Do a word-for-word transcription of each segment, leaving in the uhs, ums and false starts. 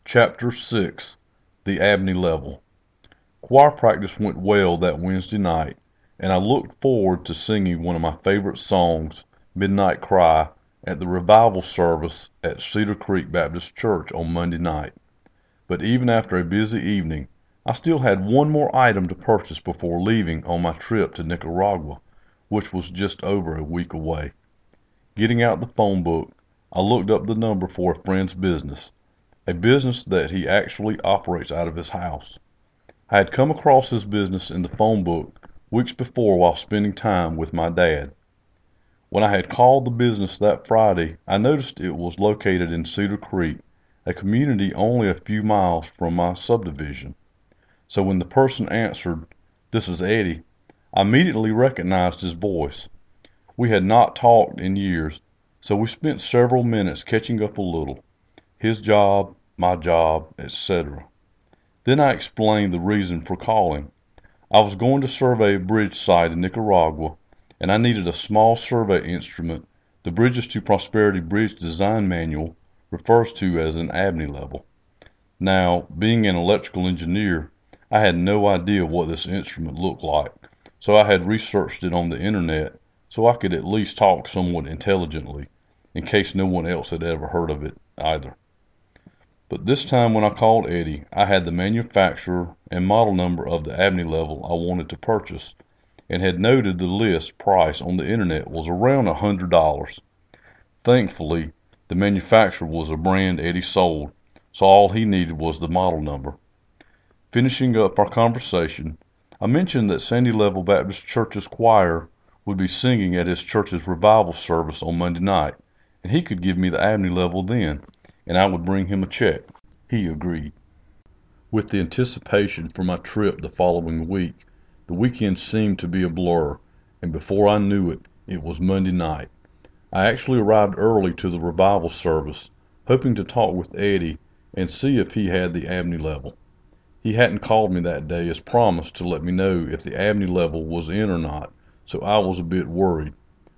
Chapter six. The Abney Level. Choir practice went well that Wednesday night, and I looked forward to singing one of my favorite songs, Midnight Cry, at the revival service at Cedar Creek Baptist Church on Monday night. But even after a busy evening, I still had one more item to purchase before leaving on my trip to Nicaragua, which was just over a week away. Getting out the phone book, I looked up the number for a friend's business, a business that he actually operates out of his house. I had come across his business in the phone book weeks before while spending time with my dad. When I had called the business that Friday, I noticed it was located in Cedar Creek, a community only a few miles from my subdivision. So when the person answered, "This is Eddie," I immediately recognized his voice. We had not talked in years, so we spent several minutes catching up a little. His job, my job, et cetera. Then I explained the reason for calling. I was going to survey a bridge site in Nicaragua, and I needed a small survey instrument the Bridges to Prosperity Bridge Design Manual refers to as an Abney level. Now, being an electrical engineer, I had no idea what this instrument looked like, so I had researched it on the internet so I could at least talk somewhat intelligently, in case no one else had ever heard of it either. But this time when I called Eddie, I had the manufacturer and model number of the Abney level I wanted to purchase, and had noted the list price on the internet was around a hundred dollars. Thankfully, the manufacturer was a brand Eddie sold, so all he needed was the model number. Finishing up our conversation, I mentioned that Sandy Level Baptist Church's choir would be singing at his church's revival service on Monday night, and he could give me the Abney level then, and I would bring him a check. He agreed. With the anticipation for my trip the following week, the weekend seemed to be a blur, and before I knew it, it was Monday night. I actually arrived early to the revival service, hoping to talk with Eddie and see if he had the Abney level. He hadn't called me that day as promised to let me know if the Abney level was in or not, so I was a bit worried.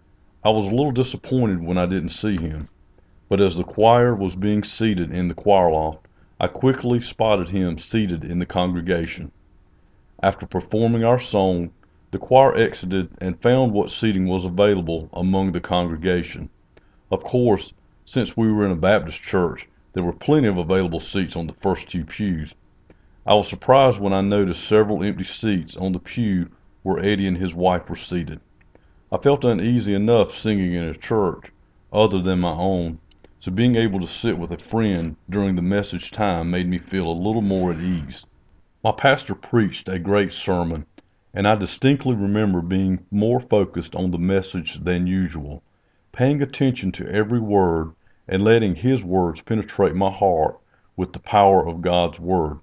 I was a little disappointed when I didn't see him, but as the choir was being seated in the choir loft, I quickly spotted him seated in the congregation. After performing our song, the choir exited and found what seating was available among the congregation. Of course, since we were in a Baptist church, there were plenty of available seats on the first two pews. I was surprised when I noticed several empty seats on the pew where Eddie and his wife were seated. I felt uneasy enough singing in a church other than my own, so being able to sit with a friend during the message time made me feel a little more at ease. My pastor preached a great sermon, and I distinctly remember being more focused on the message than usual, paying attention to every word and letting his words penetrate my heart with the power of God's word.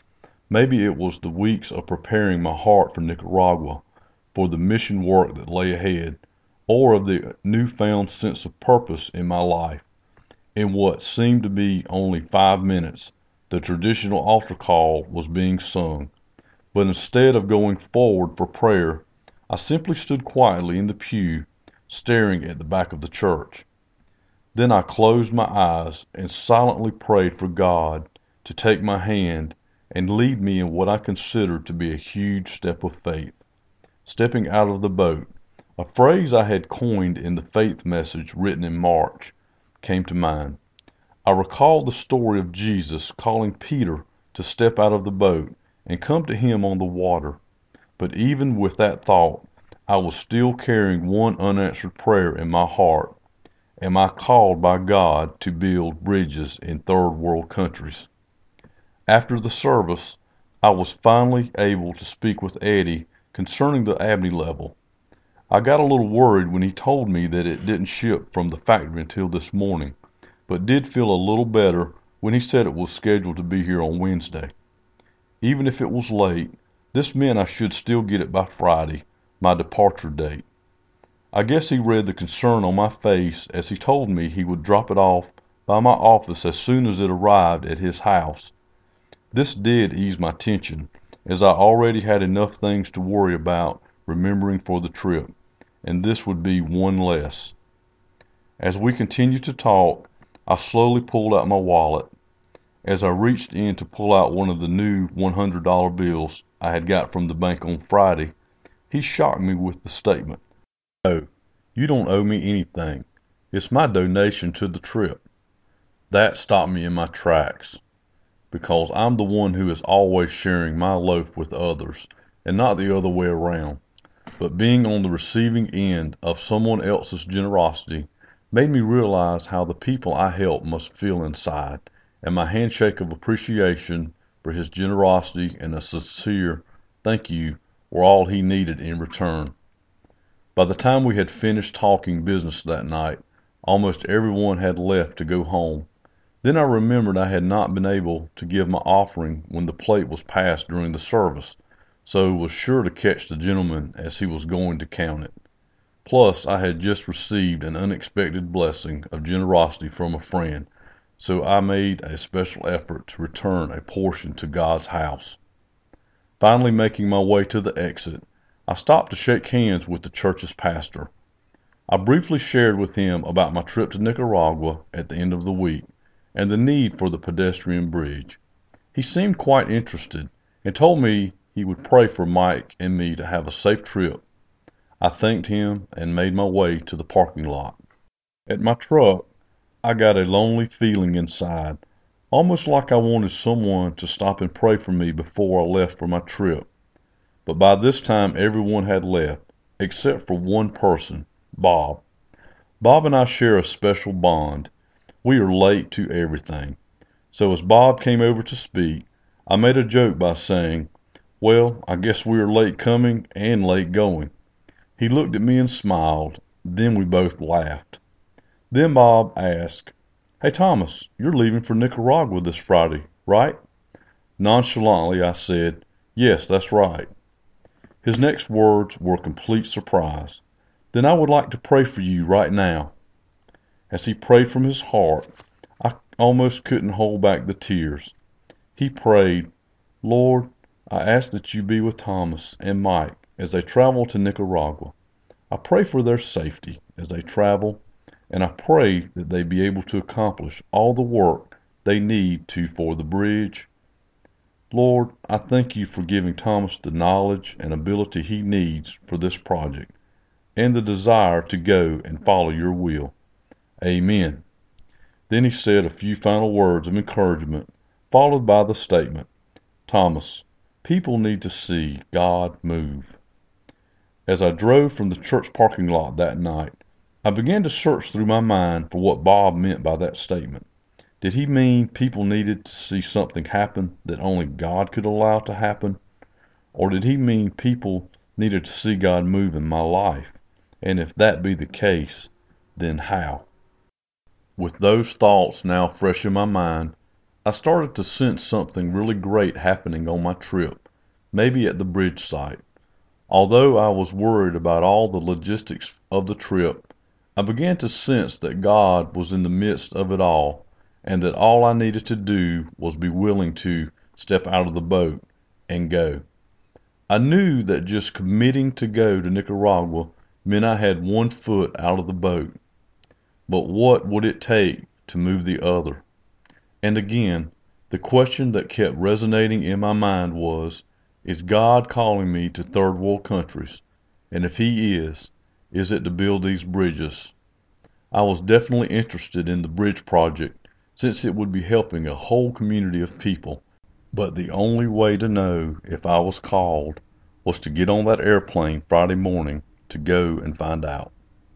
Maybe it was the weeks of preparing my heart for Nicaragua, for the mission work that lay ahead, or of the newfound sense of purpose in my life. In what seemed to be only five minutes, the traditional altar call was being sung, but instead of going forward for prayer, I simply stood quietly in the pew, staring at the back of the church. Then I closed my eyes and silently prayed for God to take my hand and lead me in what I considered to be a huge step of faith. Stepping out of the boat, a phrase I had coined in the faith message written in March, came to mind. I recalled the story of Jesus calling Peter to step out of the boat and come to him on the water. But even with that thought, I was still carrying one unanswered prayer in my heart. Am I called by God to build bridges in third world countries? After the service, I was finally able to speak with Eddie concerning the Abney level. I got a little worried when he told me that it didn't ship from the factory until this morning, but did feel a little better when he said it was scheduled to be here on Wednesday. Even if it was late, this meant I should still get it by Friday, my departure date. I guess he read the concern on my face as he told me he would drop it off by my office as soon as it arrived at his house. This did ease my tension, as I already had enough things to worry about remembering for the trip, and this would be one less. As we continued to talk, I slowly pulled out my wallet. As I reached in to pull out one of the new one hundred dollar bills I had got from the bank on Friday, he shocked me with the statement, "Oh, you don't owe me anything. It's my donation to the trip." That stopped me in my tracks, because I'm the one who is always sharing my loaf with others, and not the other way around. But being on the receiving end of someone else's generosity made me realize how the people I help must feel inside, and my handshake of appreciation for his generosity and a sincere thank you were all he needed in return. By the time we had finished talking business that night, almost everyone had left to go home. Then I remembered I had not been able to give my offering when the plate was passed during the service, so was sure to catch the gentleman as he was going to count it. Plus, I had just received an unexpected blessing of generosity from a friend, so I made a special effort to return a portion to God's house. Finally making my way to the exit, I stopped to shake hands with the church's pastor. I briefly shared with him about my trip to Nicaragua at the end of the week, and the need for the pedestrian bridge. He seemed quite interested, and told me he would pray for Mike and me to have a safe trip. I thanked him and made my way to the parking lot. At my truck, I got a lonely feeling inside, almost like I wanted someone to stop and pray for me before I left for my trip. But by this time everyone had left, except for one person, Bob. Bob and I share a special bond. We are late to everything. So as Bob came over to speak, I made a joke by saying, "Well, I guess we are late coming and late going." He looked at me and smiled. Then we both laughed. Then Bob asked, "Hey Thomas, you're leaving for Nicaragua this Friday, right?" Nonchalantly I said, "Yes, that's right." His next words were a complete surprise. "Then I would like to pray for you right now." As he prayed from his heart, I almost couldn't hold back the tears. He prayed, "Lord, I ask that you be with Thomas and Mike as they travel to Nicaragua. I pray for their safety as they travel, and I pray that they be able to accomplish all the work they need to for the bridge. Lord, I thank you for giving Thomas the knowledge and ability he needs for this project, and the desire to go and follow your will. Amen." Then he said a few final words of encouragement, followed by the statement, "Thomas, people need to see God move." As I drove from the church parking lot that night, I began to search through my mind for what Bob meant by that statement. Did he mean people needed to see something happen that only God could allow to happen? Or did he mean people needed to see God move in my life? And if that be the case, then how? With those thoughts now fresh in my mind, I started to sense something really great happening on my trip, maybe at the bridge site. Although I was worried about all the logistics of the trip, I began to sense that God was in the midst of it all, and that all I needed to do was be willing to step out of the boat and go. I knew that just committing to go to Nicaragua meant I had one foot out of the boat. But what would it take to move the other? And again, the question that kept resonating in my mind was, is God calling me to third world countries? And if he is, is it to build these bridges? I was definitely interested in the bridge project, since it would be helping a whole community of people. But the only way to know if I was called was to get on that airplane Friday morning to go and find out.